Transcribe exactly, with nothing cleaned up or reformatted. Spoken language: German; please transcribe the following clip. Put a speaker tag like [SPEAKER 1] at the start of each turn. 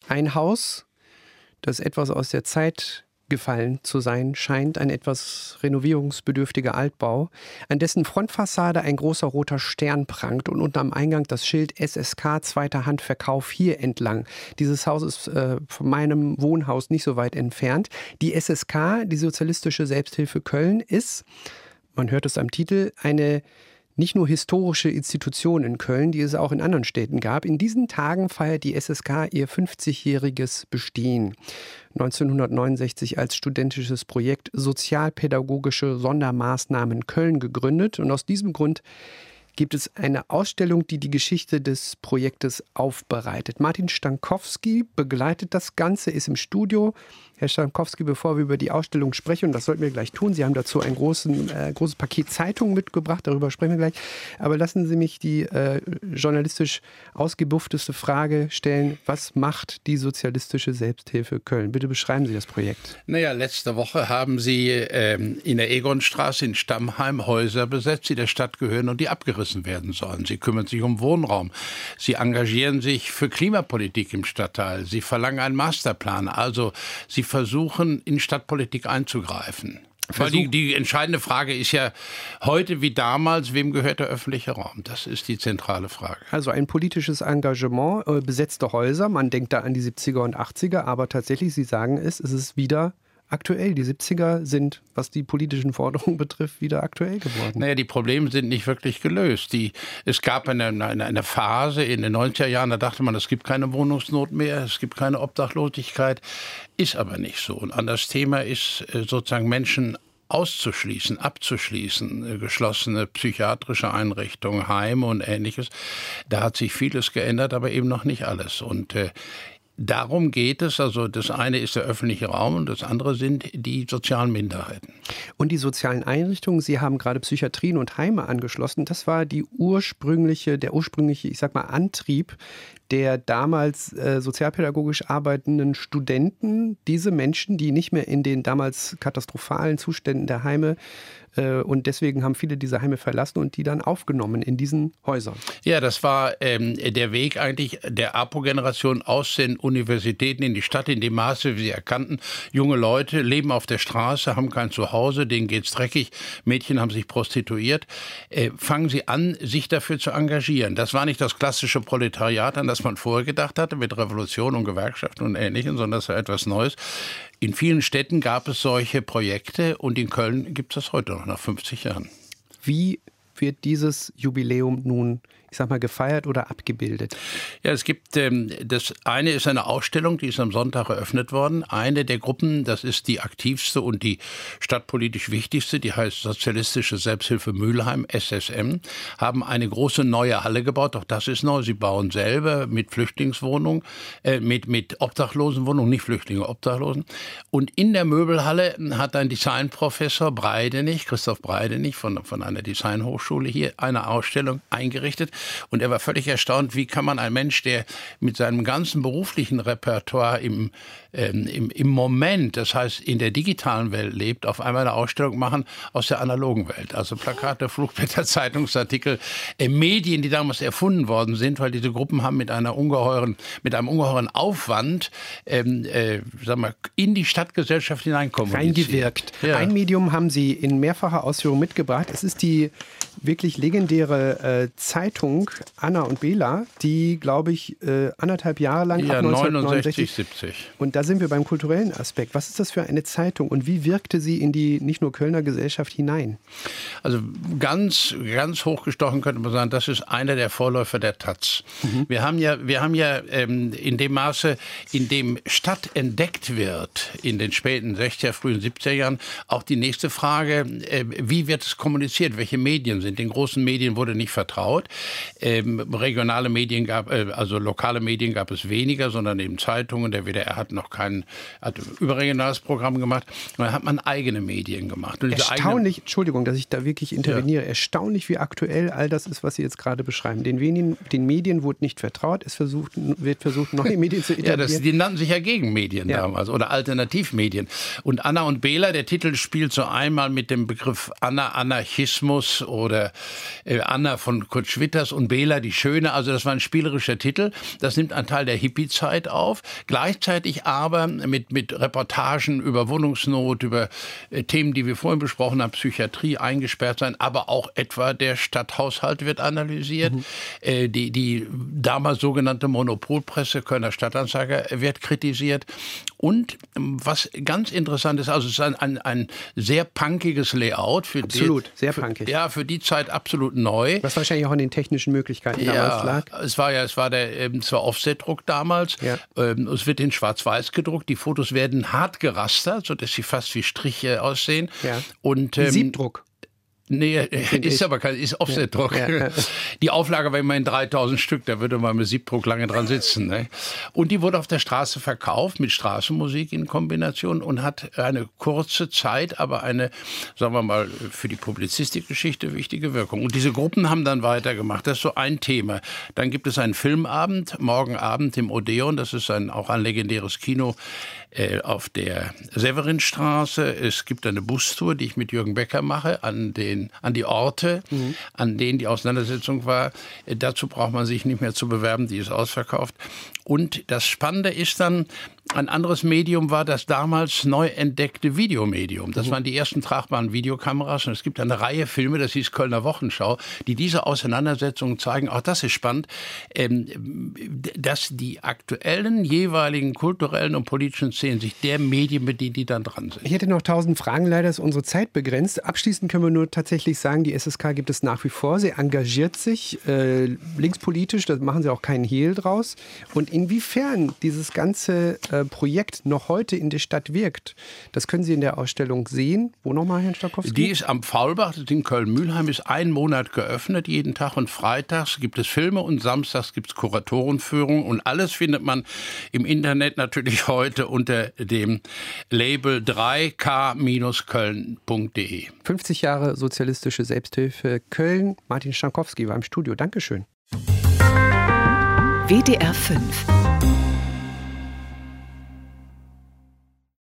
[SPEAKER 1] Ein Haus, das etwas aus der Zeit gefallen zu sein scheint, ein etwas renovierungsbedürftiger Altbau, an dessen Frontfassade ein großer roter Stern prangt und unterm Eingang das Schild S S K zweiter Hand Verkauf hier entlang. Dieses Haus ist äh, von meinem Wohnhaus nicht so weit entfernt. Die S S K, die Sozialistische Selbsthilfe Köln, ist, man hört es am Titel, eine nicht nur historische Institution in Köln, die es auch in anderen Städten gab. In diesen Tagen feiert die S S K ihr fünfzigjähriges Bestehen. neunzehnhundertneunundsechzig als studentisches Projekt Sozialpädagogische Sondermaßnahmen Köln gegründet. Und aus diesem Grund gibt es eine Ausstellung, die die Geschichte des Projektes aufbereitet. Martin Stankowski begleitet das Ganze, ist im Studio. Herr Stankowski, bevor wir über die Ausstellung sprechen, und das sollten wir gleich tun, Sie haben dazu ein großen, äh, großes Paket Zeitungen mitgebracht, darüber sprechen wir gleich. Aber lassen Sie mich die äh, journalistisch ausgebuffteste Frage stellen. Was macht die Sozialistische Selbsthilfe Köln? Bitte beschreiben Sie das Projekt.
[SPEAKER 2] Naja, letzte Woche haben Sie ähm, in der Egonstraße in Stammheim Häuser besetzt, die der Stadt gehören und die abgerissen werden sollen. Sie kümmern sich um Wohnraum. Sie engagieren sich für Klimapolitik im Stadtteil. Sie verlangen einen Masterplan. Also Sie versuchen, in Stadtpolitik einzugreifen. Weil die, die entscheidende Frage ist ja heute wie damals, wem gehört der öffentliche Raum? Das ist die zentrale Frage.
[SPEAKER 1] Also ein politisches Engagement, äh, besetzte Häuser, man denkt da an die siebziger und achtziger, aber tatsächlich, Sie sagen es, es ist wieder aktuell. Die siebziger sind, was die politischen Forderungen betrifft, wieder aktuell geworden.
[SPEAKER 2] Naja, die Probleme sind nicht wirklich gelöst. Die, es gab eine, eine, eine Phase in den neunziger Jahren, da dachte man, es gibt keine Wohnungsnot mehr, es gibt keine Obdachlosigkeit. Ist aber nicht so. Und an das Thema ist sozusagen Menschen auszuschließen, abzuschließen, geschlossene psychiatrische Einrichtungen, Heime und Ähnliches. Da hat sich vieles geändert, aber eben noch nicht alles. Und äh, darum geht es. Also das eine ist der öffentliche Raum und das andere sind die sozialen Minderheiten.
[SPEAKER 1] Und die sozialen Einrichtungen, Sie haben gerade Psychiatrien und Heime angeschlossen. Das war die ursprüngliche, der ursprüngliche, ich sag mal, Antrieb der damals äh, sozialpädagogisch arbeitenden Studenten, diese Menschen, die nicht mehr in den damals katastrophalen Zuständen der Heime äh, und deswegen haben viele diese Heime verlassen und die dann aufgenommen in diesen Häusern.
[SPEAKER 2] Ja, das war ähm, der Weg eigentlich der APO-Generation aus den Universitäten in die Stadt, in dem Maße, wie sie erkannten, junge Leute leben auf der Straße, haben kein Zuhause, denen geht's dreckig, Mädchen haben sich prostituiert. Äh, fangen sie an, sich dafür zu engagieren. Das war nicht das klassische Proletariat, an das man vorher gedacht hatte, mit Revolution und Gewerkschaften und Ähnlichem, sondern das war etwas Neues. In vielen Städten gab es solche Projekte und in Köln gibt es das heute noch, nach fünfzig Jahren.
[SPEAKER 1] Wie wird dieses Jubiläum nun, ich sag mal, gefeiert oder abgebildet?
[SPEAKER 2] Ja, es gibt, ähm, das eine ist eine Ausstellung, die ist am Sonntag eröffnet worden. Eine der Gruppen, das ist die aktivste und die stadtpolitisch wichtigste, die heißt Sozialistische Selbsthilfe Mülheim, S S M, haben eine große neue Halle gebaut. Auch das ist neu. Sie bauen selber mit Flüchtlingswohnungen, äh, mit, mit Obdachlosenwohnungen, nicht Flüchtlinge, Obdachlosen. Und in der Möbelhalle hat ein Designprofessor Breidenich, Christoph Breidenich von, von einer Designhochschule hier, eine Ausstellung eingerichtet. Und er war völlig erstaunt, wie kann man ein Mensch, der mit seinem ganzen beruflichen Repertoire im, ähm, im, im Moment, das heißt in der digitalen Welt lebt, auf einmal eine Ausstellung machen aus der analogen Welt. Also Plakate, Flugblätter, Zeitungsartikel, äh, Medien, die damals erfunden worden sind, weil diese Gruppen haben mit einer ungeheuren, mit einem ungeheuren Aufwand ähm, äh, sagen wir, in die Stadtgesellschaft hineinkommuniziert.
[SPEAKER 1] Reingewirkt.
[SPEAKER 2] Ja.
[SPEAKER 1] Ein Medium haben Sie in mehrfacher Ausführung mitgebracht. Es ist die wirklich legendäre äh, Zeitung Anna und Bela, die, glaube ich, äh, anderthalb Jahre lang,
[SPEAKER 2] ja,
[SPEAKER 1] ab
[SPEAKER 2] neunundsechzig, siebzig.
[SPEAKER 1] Und da sind wir beim kulturellen Aspekt. Was ist das für eine Zeitung und wie wirkte sie in die nicht nur Kölner Gesellschaft hinein?
[SPEAKER 2] Also ganz, ganz hochgestochen könnte man sagen, das ist einer der Vorläufer der Taz. Mhm. Wir haben ja, wir haben ja ähm, in dem Maße, in dem Stadt entdeckt wird, in den späten sechziger, frühen siebziger Jahren, auch die nächste Frage, äh, wie wird es kommuniziert? Welche Medien sind? Den großen Medien wurde nicht vertraut. Ähm, regionale Medien gab, äh, also lokale Medien gab es weniger, sondern eben Zeitungen. Der W D R hat noch kein hat überregionales Programm gemacht. Und dann hat man eigene Medien gemacht. Und
[SPEAKER 1] erstaunlich, eigene, Entschuldigung, dass ich da wirklich interveniere, ja. Erstaunlich, wie aktuell all das ist, was Sie jetzt gerade beschreiben. Den, Medien, den Medien wurde nicht vertraut, es versucht, wird versucht, neue Medien zu etablieren.
[SPEAKER 2] Ja, das, die nannten sich ja Gegenmedien ja. damals oder Alternativmedien. Und Anna und Bela, der Titel spielt so einmal mit dem Begriff Anna, Anarchismus oder äh, Anna von Kurt Schwitters Anders und Bela, die Schöne, also das war ein spielerischer Titel. Das nimmt einen Teil der Hippie-Zeit auf, gleichzeitig aber mit, mit Reportagen über Wohnungsnot, über äh, Themen, die wir vorhin besprochen haben, Psychiatrie, eingesperrt sein, aber auch etwa der Stadthaushalt wird analysiert. Mhm. Äh, die, die damals sogenannte Monopolpresse, Kölner Stadtanzeiger, wird kritisiert. Und was ganz interessant ist, also es ist ein, ein, ein sehr punkiges Layout. Für
[SPEAKER 1] absolut,
[SPEAKER 2] die,
[SPEAKER 1] sehr
[SPEAKER 2] für,
[SPEAKER 1] punkig.
[SPEAKER 2] Ja, für die Zeit absolut neu.
[SPEAKER 1] Was wahrscheinlich auch an den technischen Möglichkeiten
[SPEAKER 2] ja,
[SPEAKER 1] damals lag.
[SPEAKER 2] Es war ja, es war der, es war Offset-Druck damals. Ja. Ähm, es wird in Schwarz-Weiß gedruckt. Die Fotos werden hart gerastert, sodass sie fast wie Striche aussehen.
[SPEAKER 1] Ja.
[SPEAKER 2] Und,
[SPEAKER 1] wie
[SPEAKER 2] ähm,
[SPEAKER 1] Siebdruck.
[SPEAKER 2] Nee, ist aber kein, ist Offsetdruck. Ja, ja, ja. Die Auflage war immerhin dreitausend Stück, da würde man mit Siebdruck lange dran sitzen. Ne? Und die wurde auf der Straße verkauft mit Straßenmusik in Kombination und hat eine kurze Zeit, aber eine, sagen wir mal, für die Publizistikgeschichte wichtige Wirkung. Und diese Gruppen haben dann weitergemacht. Das ist so ein Thema. Dann gibt es einen Filmabend, morgen Abend im Odeon. Das ist ein, auch ein legendäres Kino äh, auf der Severinstraße. Es gibt eine Bustour, die ich mit Jürgen Becker mache, an den an die Orte, mhm. an denen die Auseinandersetzung war. Dazu braucht man sich nicht mehr zu bewerben, die ist ausverkauft. Und das Spannende ist dann, ein anderes Medium war das damals neu entdeckte Videomedium. Das mhm. waren die ersten tragbaren Videokameras. Und es gibt eine Reihe Filme, das hieß Kölner Wochenschau, die diese Auseinandersetzungen zeigen. Auch das ist spannend, ähm, dass die aktuellen, jeweiligen kulturellen und politischen Szenen sich der Medien bedienen, die dann dran sind.
[SPEAKER 1] Ich hätte noch tausend Fragen, leider ist unsere Zeit begrenzt. Abschließend können wir nur tatsächlich sagen, die S S K gibt es nach wie vor. Sie engagiert sich äh, linkspolitisch, da machen sie auch keinen Hehl draus. Und inwiefern dieses ganze äh, Projekt noch heute in der Stadt wirkt, das können Sie in der Ausstellung sehen. Wo nochmal, Herr Starkowski?
[SPEAKER 2] Die ist am Faulbach, das ist in Köln-Mühlheim, ist einen Monat geöffnet, jeden Tag und freitags gibt es Filme und samstags gibt es Kuratorenführung und alles findet man im Internet natürlich heute unter dem Label drei k köln punkt de.
[SPEAKER 1] fünfzig Jahre sozialistische Selbsthilfe Köln. Martin Starkowski war im Studio. Dankeschön.
[SPEAKER 3] W D R fünf